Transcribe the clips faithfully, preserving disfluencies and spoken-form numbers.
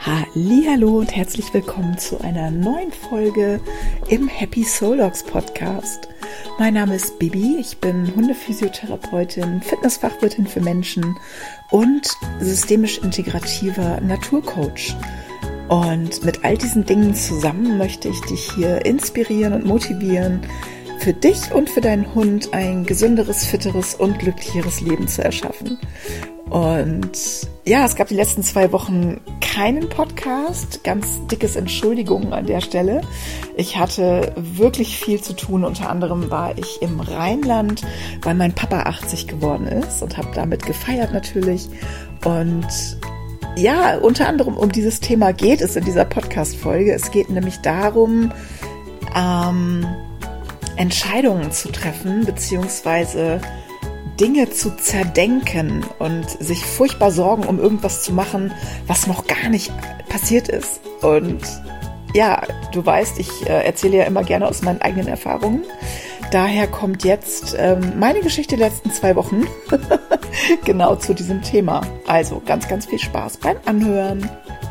Hallihallo und herzlich willkommen zu einer neuen Folge im Happy Soul Dogs Podcast. Mein Name ist Bibi, ich bin Hundephysiotherapeutin, Fitnessfachwirtin für Menschen und systemisch integrativer Naturcoach. Und mit all diesen Dingen zusammen möchte ich dich hier inspirieren und motivieren, für dich und für deinen Hund ein gesünderes, fitteres und glücklicheres Leben zu erschaffen. Und ja, es gab die letzten zwei Wochen keinen Podcast. Ganz dickes Entschuldigung an der Stelle. Ich hatte wirklich viel zu tun. Unter anderem war ich im Rheinland, weil mein Papa achtzig geworden ist und habe damit gefeiert natürlich. Und ja, unter anderem um dieses Thema geht es in dieser Podcast-Folge. Es geht nämlich darum, ähm, Entscheidungen zu treffen, beziehungsweise Dinge zu zerdenken und sich furchtbar Sorgen um irgendwas zu machen, was noch gar nicht passiert ist. Und ja, du weißt, ich äh, erzähle ja immer gerne aus meinen eigenen Erfahrungen. Daher kommt jetzt ähm, meine Geschichte der letzten zwei Wochen genau zu diesem Thema. Also ganz, ganz viel Spaß beim Anhören.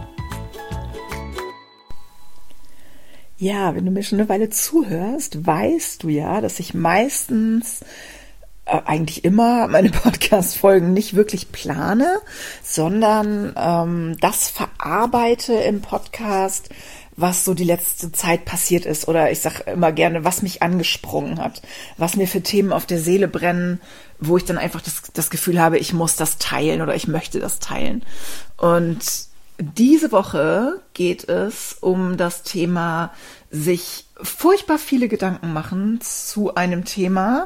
Ja, wenn du mir schon eine Weile zuhörst, weißt du ja, dass ich meistens eigentlich immer meine Podcast-Folgen nicht wirklich plane, sondern ähm, das verarbeite im Podcast, was so die letzte Zeit passiert ist. Oder ich sage immer gerne, was mich angesprungen hat, was mir für Themen auf der Seele brennen, wo ich dann einfach das, das Gefühl habe, ich muss das teilen oder ich möchte das teilen. Und diese Woche geht es um das Thema, sich furchtbar viele Gedanken machen zu einem Thema,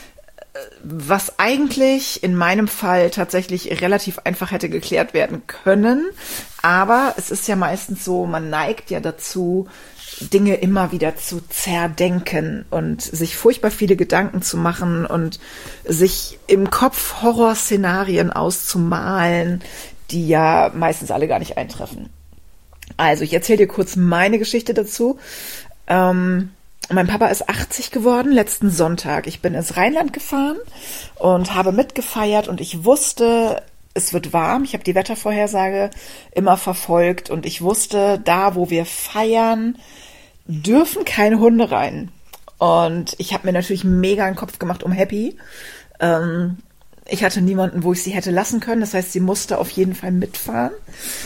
was eigentlich in meinem Fall tatsächlich relativ einfach hätte geklärt werden können. Aber es ist ja meistens so, man neigt ja dazu, Dinge immer wieder zu zerdenken und sich furchtbar viele Gedanken zu machen und sich im Kopf Horrorszenarien auszumalen, die ja meistens alle gar nicht eintreffen. Also ich erzähle dir kurz meine Geschichte dazu. Ähm, Mein Papa ist achtzig geworden, letzten Sonntag. Ich bin ins Rheinland gefahren und habe mitgefeiert und ich wusste, es wird warm. Ich habe die Wettervorhersage immer verfolgt und ich wusste, da wo wir feiern, dürfen keine Hunde rein. Und ich habe mir natürlich mega einen Kopf gemacht um Happy. Ähm, ich hatte niemanden, wo ich sie hätte lassen können. Das heißt, sie musste auf jeden Fall mitfahren.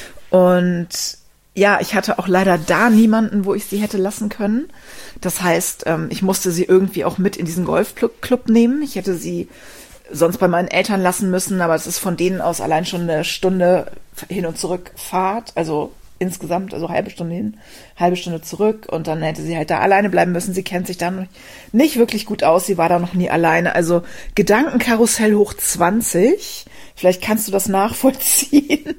Und ja, ich hatte auch leider da niemanden, wo ich sie hätte lassen können. Das heißt, ich musste sie irgendwie auch mit in diesen Golfclub nehmen. Ich hätte sie sonst bei meinen Eltern lassen müssen, aber es ist von denen aus allein schon eine Stunde hin und zurück Fahrt, also insgesamt, also halbe Stunde hin, halbe Stunde zurück und dann hätte sie halt da alleine bleiben müssen. Sie kennt sich dann nicht wirklich gut aus, sie war da noch nie alleine. Also Gedankenkarussell hoch zwanzig. Vielleicht kannst du das nachvollziehen.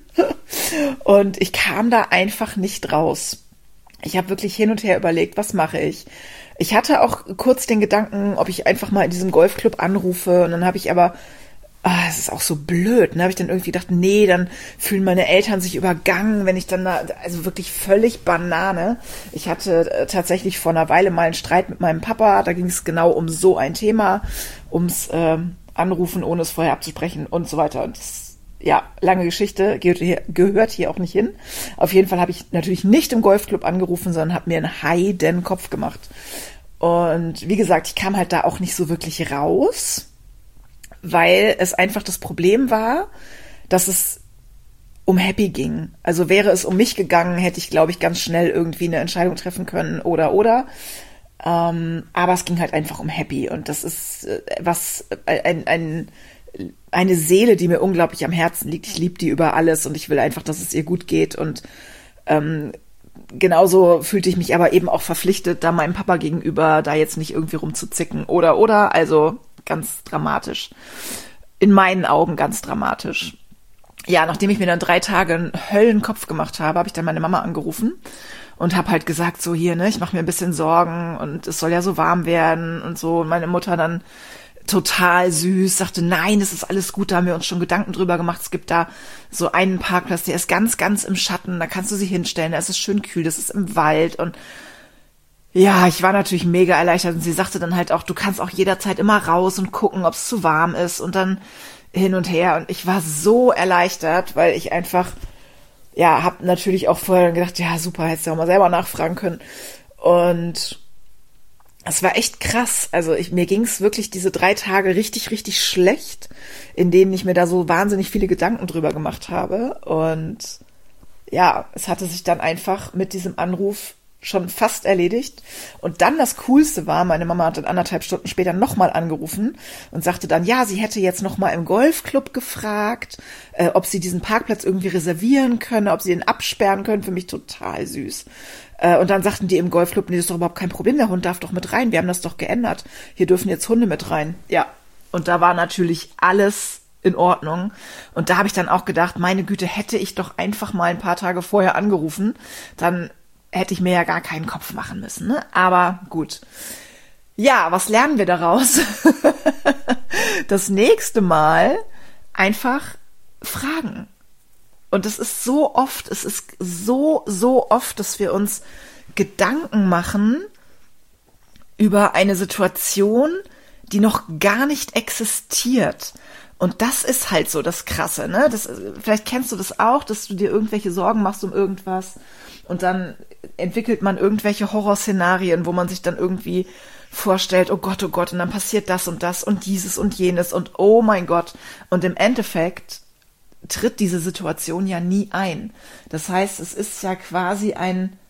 Und ich kam da einfach nicht raus. Ich habe wirklich hin und her überlegt, was mache ich? Ich hatte auch kurz den Gedanken, ob ich einfach mal in diesem Golfclub anrufe. Und dann habe ich aber, ah, es ist auch so blöd, ne? Habe ich dann irgendwie gedacht, nee, dann fühlen meine Eltern sich übergangen, wenn ich dann da, also wirklich völlig Banane. Ich hatte äh, tatsächlich vor einer Weile mal einen Streit mit meinem Papa. Da ging es genau um so ein Thema, ums äh, Anrufen, ohne es vorher abzusprechen und so weiter. Und das, ja, lange Geschichte, gehört hier, gehört hier auch nicht hin. Auf jeden Fall habe ich natürlich nicht im Golfclub angerufen, sondern habe mir einen heiden Kopf gemacht. Und wie gesagt, ich kam halt da auch nicht so wirklich raus, weil es einfach das Problem war, dass es um Happy ging. Also wäre es um mich gegangen, hätte ich, glaube ich, ganz schnell irgendwie eine Entscheidung treffen können oder, oder. Ähm, aber es ging halt einfach um Happy. Und das ist äh, was, äh, ein, ein eine Seele, die mir unglaublich am Herzen liegt. Ich liebe die über alles und ich will einfach, dass es ihr gut geht. Und ähm, genauso fühlte ich mich aber eben auch verpflichtet, da meinem Papa gegenüber da jetzt nicht irgendwie rumzuzicken. Oder, oder, also ganz dramatisch. In meinen Augen ganz dramatisch. Ja, nachdem ich mir dann drei Tage einen Höllenkopf gemacht habe, habe ich dann meine Mama angerufen und habe halt gesagt, so hier, ne, ich mache mir ein bisschen Sorgen und es soll ja so warm werden und so. Und meine Mutter dann total süß, sagte, nein, es ist alles gut, da haben wir uns schon Gedanken drüber gemacht. Es gibt da so einen Parkplatz, der ist ganz, ganz im Schatten, da kannst du sie hinstellen, da ist es schön kühl, das ist im Wald. Und ja, ich war natürlich mega erleichtert und sie sagte dann halt auch, du kannst auch jederzeit immer raus und gucken, ob es zu warm ist und dann hin und her. Und ich war so erleichtert, weil ich einfach ja, habe natürlich auch vorher gedacht, ja super, hättest du auch mal selber nachfragen können. Und es war echt krass. Also ich, mir ging es wirklich diese drei Tage richtig, richtig schlecht, in denen ich mir da so wahnsinnig viele Gedanken drüber gemacht habe. Und ja, es hatte sich dann einfach mit diesem Anruf schon fast erledigt. Und dann das Coolste war, meine Mama hat dann anderthalb Stunden später nochmal angerufen und sagte dann, ja, sie hätte jetzt nochmal im Golfclub gefragt, äh, ob sie diesen Parkplatz irgendwie reservieren könne, ob sie ihn absperren können. Für mich total süß. Äh, und dann sagten die im Golfclub, nee, das ist doch überhaupt kein Problem, der Hund darf doch mit rein. Wir haben das doch geändert. Hier dürfen jetzt Hunde mit rein. Ja, und da war natürlich alles in Ordnung. Und da habe ich dann auch gedacht, meine Güte, hätte ich doch einfach mal ein paar Tage vorher angerufen, dann hätte ich mir ja gar keinen Kopf machen müssen, ne? Aber gut. Ja, was lernen wir daraus? Das nächste Mal einfach fragen. Und es ist so oft, es ist so, so oft, dass wir uns Gedanken machen über eine Situation, die noch gar nicht existiert. Und das ist halt so das Krasse, ne? Das, vielleicht kennst du das auch, dass du dir irgendwelche Sorgen machst um irgendwas und dann entwickelt man irgendwelche Horrorszenarien, wo man sich dann irgendwie vorstellt, oh Gott, oh Gott, und dann passiert das und das und dieses und jenes und oh mein Gott. Und im Endeffekt tritt diese Situation ja nie ein. Das heißt, es ist ja quasi ein,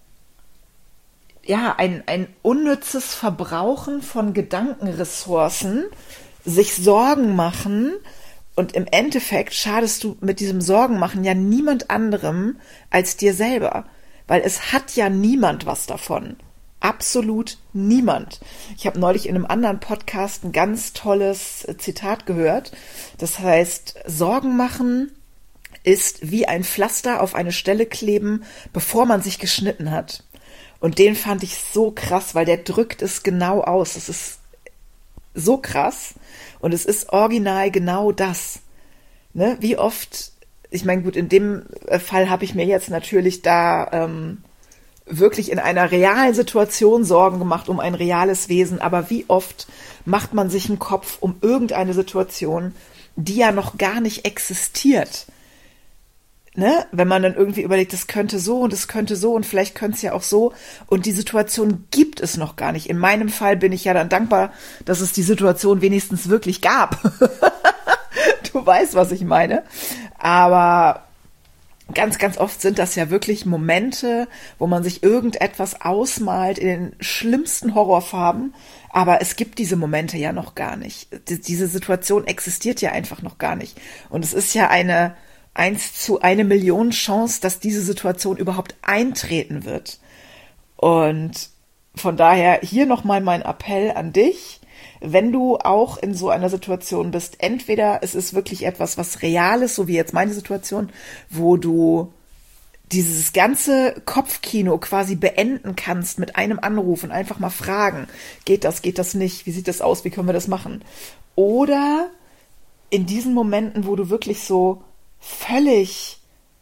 ja, ein, ein unnützes Verbrauchen von Gedankenressourcen, sich Sorgen machen, und im Endeffekt schadest du mit diesem Sorgenmachen ja niemand anderem als dir selber, weil es hat ja niemand was davon. Absolut niemand. Ich habe neulich in einem anderen Podcast ein ganz tolles Zitat gehört. Das heißt, Sorgen machen ist wie ein Pflaster auf eine Stelle kleben, bevor man sich geschnitten hat. Und den fand ich so krass, weil der drückt es genau aus. Es ist so krass und es ist original genau das. Ne? Wie oft, ich meine, gut, in dem Fall habe ich mir jetzt natürlich da ähm, wirklich in einer realen Situation Sorgen gemacht um ein reales Wesen, aber wie oft macht man sich einen Kopf um irgendeine Situation, die ja noch gar nicht existiert. Ne? Wenn man dann irgendwie überlegt, das könnte so und das könnte so und vielleicht könnte es ja auch so und die Situation gibt es noch gar nicht. In meinem Fall bin ich ja dann dankbar, dass es die Situation wenigstens wirklich gab. Du weißt, was ich meine. Aber ganz, ganz oft sind das ja wirklich Momente, wo man sich irgendetwas ausmalt in den schlimmsten Horrorfarben, aber es gibt diese Momente ja noch gar nicht. Diese Situation existiert ja einfach noch gar nicht. Und es ist ja eine eins zu eine Million Chance, dass diese Situation überhaupt eintreten wird. Und von daher hier nochmal mein Appell an dich, wenn du auch in so einer Situation bist, entweder es ist wirklich etwas, was real ist, so wie jetzt meine Situation, wo du dieses ganze Kopfkino quasi beenden kannst mit einem Anruf und einfach mal fragen, geht das, geht das nicht, wie sieht das aus, wie können wir das machen? Oder in diesen Momenten, wo du wirklich so völlig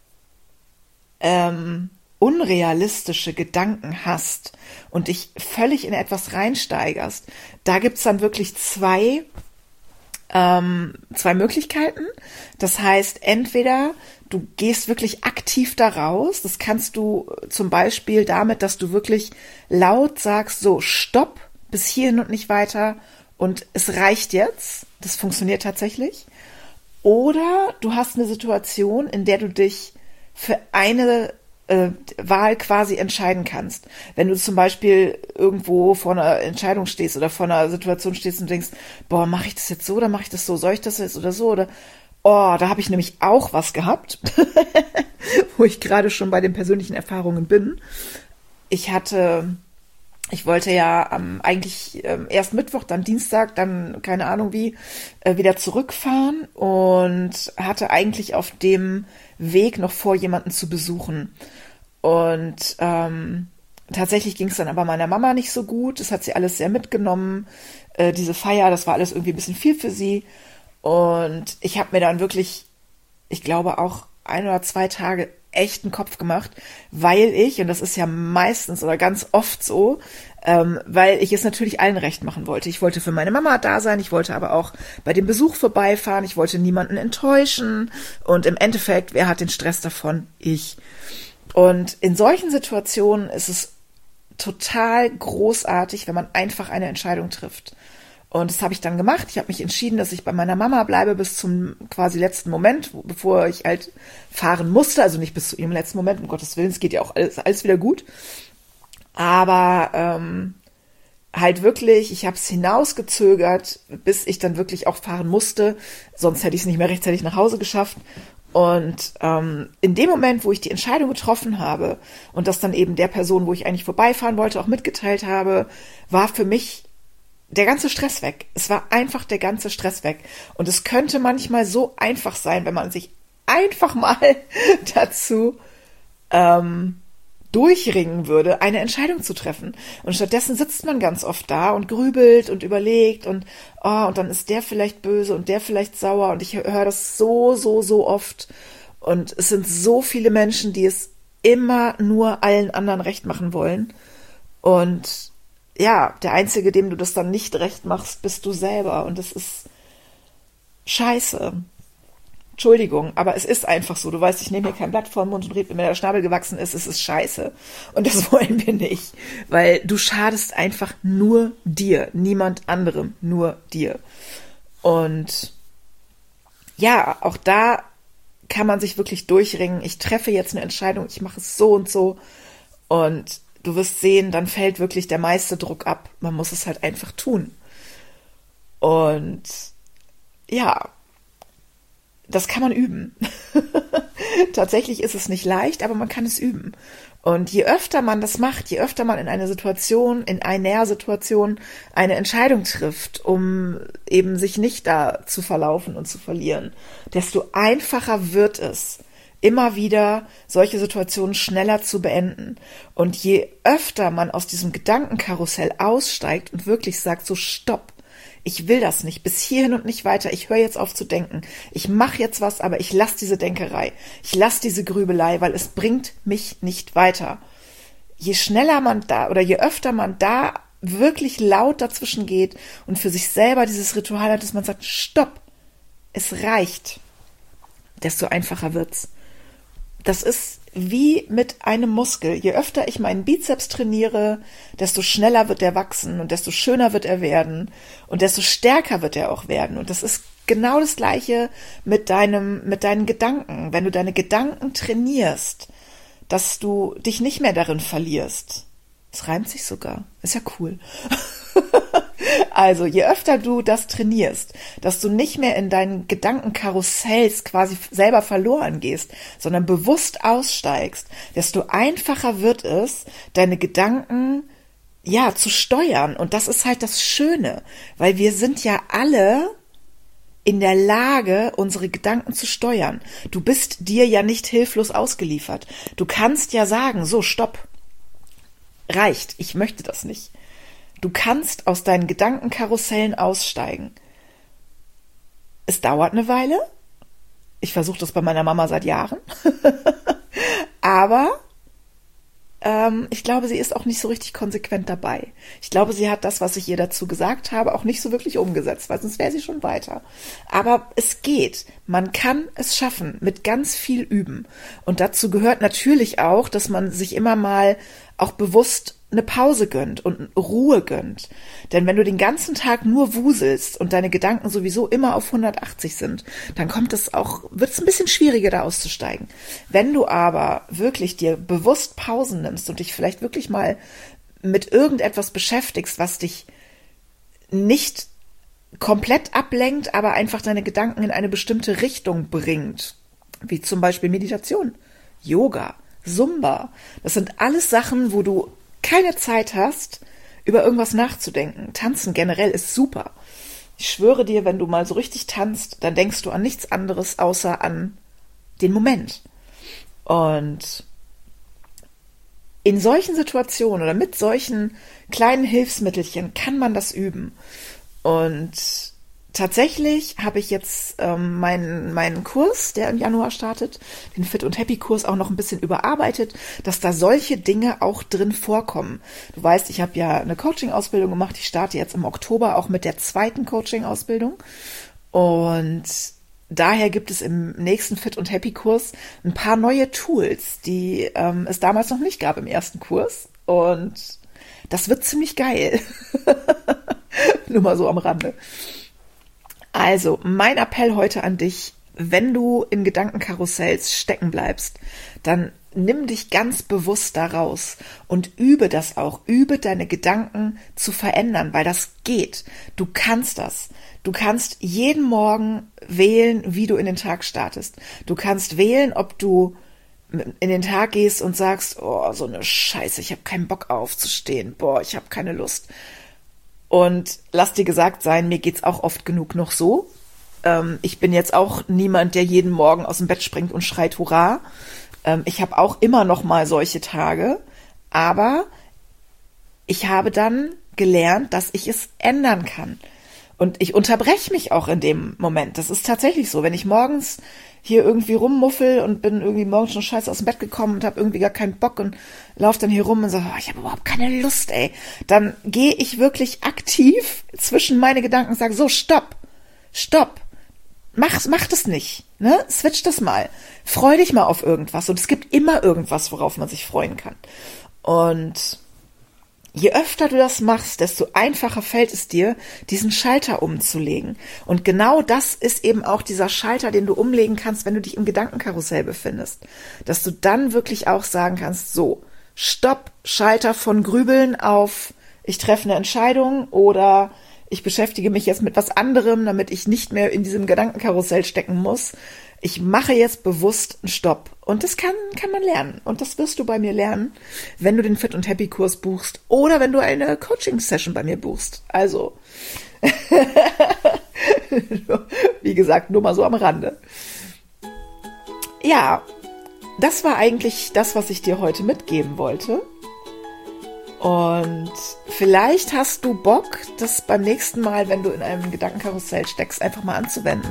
ähm, unrealistische Gedanken hast und dich völlig in etwas reinsteigerst, da gibt's dann wirklich zwei, ähm, zwei Möglichkeiten. Das heißt, entweder du gehst wirklich aktiv da raus, das kannst du zum Beispiel damit, dass du wirklich laut sagst, so stopp, bis hierhin und nicht weiter und es reicht jetzt. Das funktioniert tatsächlich. Oder du hast eine Situation, in der du dich für eine äh, Wahl quasi entscheiden kannst. Wenn du zum Beispiel irgendwo vor einer Entscheidung stehst oder vor einer Situation stehst und denkst, boah, mache ich das jetzt so oder mache ich das so? Soll ich das jetzt oder so? Oder oh, da habe ich nämlich auch was gehabt, wo ich gerade schon bei den persönlichen Erfahrungen bin. Ich hatte... Ich wollte ja ähm, eigentlich ähm, erst Mittwoch, dann Dienstag, dann keine Ahnung wie, äh, wieder zurückfahren und hatte eigentlich auf dem Weg noch vor, jemanden zu besuchen. Und ähm, tatsächlich ging es dann aber meiner Mama nicht so gut. Das hat sie alles sehr mitgenommen. Äh, diese Feier, das war alles irgendwie ein bisschen viel für sie. Und ich habe mir dann wirklich, ich glaube auch ein oder zwei Tage echten Kopf gemacht, weil ich, und das ist ja meistens oder ganz oft so, ähm, weil ich es natürlich allen recht machen wollte. Ich wollte für meine Mama da sein, ich wollte aber auch bei dem Besuch vorbeifahren, ich wollte niemanden enttäuschen und im Endeffekt, wer hat den Stress davon? Ich. Und in solchen Situationen ist es total großartig, wenn man einfach eine Entscheidung trifft. Und das habe ich dann gemacht. Ich habe mich entschieden, dass ich bei meiner Mama bleibe bis zum quasi letzten Moment, wo, bevor ich halt fahren musste. Also nicht bis zu ihrem letzten Moment, um Gottes Willen, es geht ja auch alles, alles wieder gut. Aber ähm, halt wirklich, ich habe es hinausgezögert, bis ich dann wirklich auch fahren musste. Sonst hätte ich es nicht mehr rechtzeitig nach Hause geschafft. Und ähm, in dem Moment, wo ich die Entscheidung getroffen habe und das dann eben der Person, wo ich eigentlich vorbeifahren wollte, auch mitgeteilt habe, war für mich der ganze Stress weg. Es war einfach der ganze Stress weg. Und es könnte manchmal so einfach sein, wenn man sich einfach mal dazu ähm, durchringen würde, eine Entscheidung zu treffen. Und stattdessen sitzt man ganz oft da und grübelt und überlegt und oh, und dann ist der vielleicht böse und der vielleicht sauer. Und ich höre das so, so, so oft. Und es sind so viele Menschen, die es immer nur allen anderen recht machen wollen. Und ja, der Einzige, dem du das dann nicht recht machst, bist du selber. Und das ist scheiße. Entschuldigung, aber es ist einfach so. Du weißt, ich nehme hier kein Blatt vor den Mund und rede, wenn mir der Schnabel gewachsen ist, es ist scheiße. Und das wollen wir nicht. Weil du schadest einfach nur dir, niemand anderem, nur dir. Und ja, auch da kann man sich wirklich durchringen. Ich treffe jetzt eine Entscheidung, ich mache es so und so. Und du wirst sehen, dann fällt wirklich der meiste Druck ab. Man muss es halt einfach tun. Und ja, das kann man üben. Tatsächlich ist es nicht leicht, aber man kann es üben. Und je öfter man das macht, je öfter man in eine Situation, in einer Situation eine Entscheidung trifft, um eben sich nicht da zu verlaufen und zu verlieren, desto einfacher wird es, immer wieder solche Situationen schneller zu beenden. Und je öfter man aus diesem Gedankenkarussell aussteigt und wirklich sagt, so stopp, ich will das nicht, bis hierhin und nicht weiter, ich höre jetzt auf zu denken, ich mache jetzt was, aber ich lasse diese Denkerei, ich lasse diese Grübelei, weil es bringt mich nicht weiter. Je schneller man da oder je öfter man da wirklich laut dazwischen geht und für sich selber dieses Ritual hat, dass man sagt, stopp, es reicht, desto einfacher wird's. Das ist wie mit einem Muskel. Je öfter ich meinen Bizeps trainiere, desto schneller wird er wachsen und desto schöner wird er werden und desto stärker wird er auch werden. Und das ist genau das Gleiche mit deinem, mit deinen Gedanken. Wenn du deine Gedanken trainierst, dass du dich nicht mehr darin verlierst. Es reimt sich sogar. Ist ja cool. Also, je öfter du das trainierst, dass du nicht mehr in deinen Gedankenkarussells quasi selber verloren gehst, sondern bewusst aussteigst, desto einfacher wird es, deine Gedanken, ja, zu steuern. Und das ist halt das Schöne, weil wir sind ja alle in der Lage, unsere Gedanken zu steuern. Du bist dir ja nicht hilflos ausgeliefert. Du kannst ja sagen, so, stopp, reicht, ich möchte das nicht. Du kannst aus deinen Gedankenkarussellen aussteigen. Es dauert eine Weile. Ich versuche das bei meiner Mama seit Jahren. Aber ähm, ich glaube, sie ist auch nicht so richtig konsequent dabei. Ich glaube, sie hat das, was ich ihr dazu gesagt habe, auch nicht so wirklich umgesetzt, weil sonst wäre sie schon weiter. Aber es geht. Man kann es schaffen mit ganz viel Üben. Und dazu gehört natürlich auch, dass man sich immer mal auch bewusst eine Pause gönnt und Ruhe gönnt. Denn wenn du den ganzen Tag nur wuselst und deine Gedanken sowieso immer auf hundertachtzig sind, dann kommt es auch, wird es ein bisschen schwieriger, da auszusteigen. Wenn du aber wirklich dir bewusst Pausen nimmst und dich vielleicht wirklich mal mit irgendetwas beschäftigst, was dich nicht komplett ablenkt, aber einfach deine Gedanken in eine bestimmte Richtung bringt, wie zum Beispiel Meditation, Yoga, Zumba. Das sind alles Sachen, wo du keine Zeit hast, über irgendwas nachzudenken. Tanzen generell ist super. Ich schwöre dir, wenn du mal so richtig tanzt, dann denkst du an nichts anderes außer an den Moment. Und in solchen Situationen oder mit solchen kleinen Hilfsmittelchen kann man das üben. Und tatsächlich habe ich jetzt ähm, meinen, meinen Kurs, der im Januar startet, den Fit und Happy Kurs, auch noch ein bisschen überarbeitet, dass da solche Dinge auch drin vorkommen. Du weißt, ich habe ja eine Coaching-Ausbildung gemacht. Ich starte jetzt im Oktober auch mit der zweiten Coaching-Ausbildung. Und daher gibt es im nächsten Fit und Happy Kurs ein paar neue Tools, die ähm, es damals noch nicht gab im ersten Kurs. Und das wird ziemlich geil. Nur mal so am Rande. Also, mein Appell heute an dich, wenn du in Gedankenkarussells stecken bleibst, dann nimm dich ganz bewusst da raus und übe das auch. Übe deine Gedanken zu verändern, weil das geht. Du kannst das. Du kannst jeden Morgen wählen, wie du in den Tag startest. Du kannst wählen, ob du in den Tag gehst und sagst, oh, so eine Scheiße, ich habe keinen Bock aufzustehen. Boah, ich habe keine Lust. Und lass dir gesagt sein, mir geht's auch oft genug noch so. Ähm, ich bin jetzt auch niemand, der jeden Morgen aus dem Bett springt und schreit Hurra. Ähm, ich habe auch immer noch mal solche Tage. Aber ich habe dann gelernt, dass ich es ändern kann. Und ich unterbreche mich auch in dem Moment. Das ist tatsächlich so. Wenn ich morgens hier irgendwie rummuffel und bin irgendwie morgens schon scheiße aus dem Bett gekommen und habe irgendwie gar keinen Bock und laufe dann hier rum und sage, oh, ich habe überhaupt keine Lust, ey. Dann gehe ich wirklich aktiv zwischen meine Gedanken und sage, so, stopp, stopp, mach, mach das nicht, ne? Switch das mal. Freu dich mal auf irgendwas. Und es gibt immer irgendwas, worauf man sich freuen kann. Und je öfter du das machst, desto einfacher fällt es dir, diesen Schalter umzulegen. Und genau das ist eben auch dieser Schalter, den du umlegen kannst, wenn du dich im Gedankenkarussell befindest. Dass du dann wirklich auch sagen kannst, so, stopp, Schalter von Grübeln auf, ich treffe eine Entscheidung oder ich beschäftige mich jetzt mit was anderem, damit ich nicht mehr in diesem Gedankenkarussell stecken muss. Ich mache jetzt bewusst einen Stopp. Und das kann, kann man lernen. Und das wirst du bei mir lernen, wenn du den Fit und Happy Kurs buchst oder wenn du eine Coaching-Session bei mir buchst. Also, wie gesagt, nur mal so am Rande. Ja, das war eigentlich das, was ich dir heute mitgeben wollte. Und vielleicht hast du Bock, das beim nächsten Mal, wenn du in einem Gedankenkarussell steckst, einfach mal anzuwenden.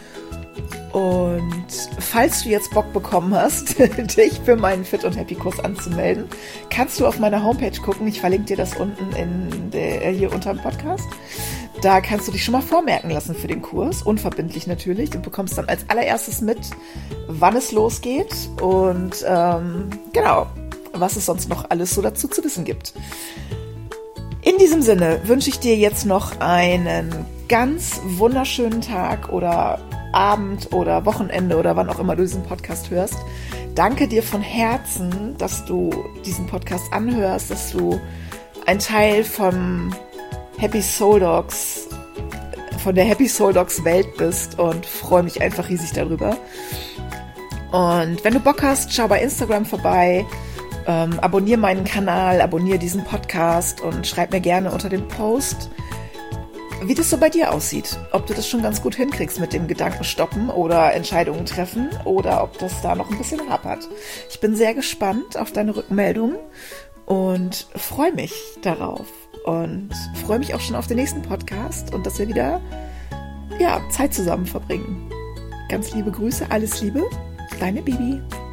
Und falls du jetzt Bock bekommen hast, dich für meinen Fit und Happy Kurs anzumelden, kannst du auf meiner Homepage gucken. Ich verlinke dir das unten in der, hier unter dem Podcast. Da kannst du dich schon mal vormerken lassen für den Kurs, unverbindlich natürlich. Du bekommst dann als allererstes mit, wann es losgeht und ähm, genau, was es sonst noch alles so dazu zu wissen gibt. In diesem Sinne wünsche ich dir jetzt noch einen ganz wunderschönen Tag oder Abend oder Wochenende oder wann auch immer du diesen Podcast hörst. Danke dir von Herzen, dass du diesen Podcast anhörst, dass du ein Teil vom Happy Soul Dogs, von der Happy Soul Dogs Welt bist und freue mich einfach riesig darüber. Und wenn du Bock hast, schau bei Instagram vorbei, ähm, abonniere meinen Kanal, abonniere diesen Podcast und schreib mir gerne unter dem Post, wie das so bei dir aussieht. Ob du das schon ganz gut hinkriegst mit dem Gedanken stoppen oder Entscheidungen treffen oder ob das da noch ein bisschen hapert. Ich bin sehr gespannt auf deine Rückmeldungen und freue mich darauf und freue mich auch schon auf den nächsten Podcast und dass wir wieder ja, Zeit zusammen verbringen. Ganz liebe Grüße, alles Liebe, deine Bibi.